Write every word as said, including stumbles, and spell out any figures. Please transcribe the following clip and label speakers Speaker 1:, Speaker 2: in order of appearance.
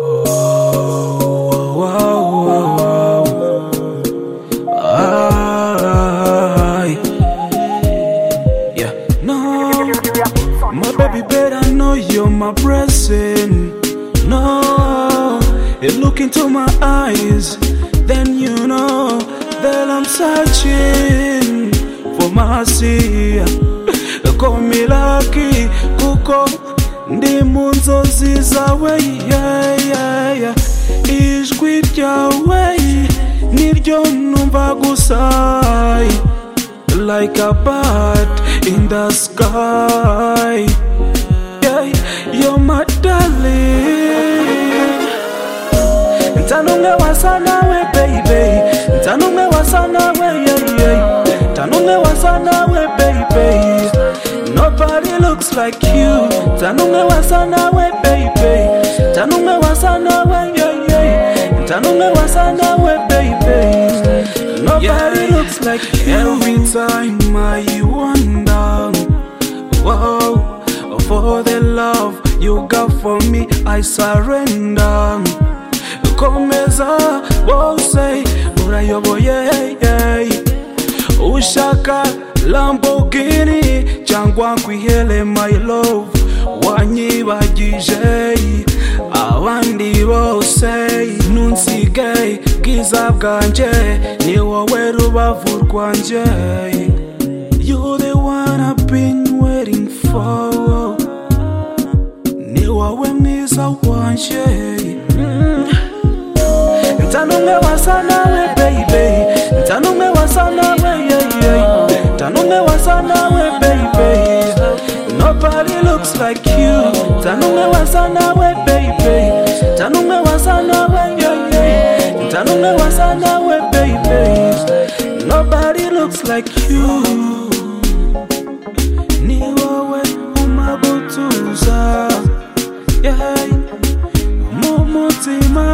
Speaker 1: Oh, wow, wow, wow. Ay, yeah, no, my baby better know you're my blessing. No, you look into my eyes, then you know that I'm searching for mercy. Call me lucky, kuko ndi munzozi zawe, yeah, yeah, yeah. Ijwi ryawe niryo numva gusa, like a bird in the sky, yeah, you're my darling. Ntanumwe wasa nawe baby, ntanumwe wasa nawe, yeah, yeah. Ntanumwe wasa nawe baby, nobody looks like you. Ntanumwe wasa nawe baby, ntanumwe wasa nawe, yeah, yeah. Ntanumwe wasa nawe baby, nobody yeah, looks like you. Every time I wonder, wow, for the love you got for me I surrender. Komeza bose urayoboye, yeah. Ushaka Lamborghini cyangwa nkwihele my love, wanyibagije abandi bose ntunsige, bwiza bwanje ni wowe rubavu rwanje. You're the one I've been waiting for, ni wowe mwiza wanje. Ntanumwe wasa nawe baby, ntanumwe wasa nawe, yeah, yeah. Ntanumwe wasa nawe baby, nobody looks like you. Ntanumwe wasa nawe baby, ntanumwe wasa nawe, yeah, yeah. Ntanumwe wasa nawe baby, nobody looks like you. Ni wowe umagutuza, yeah, mu mutima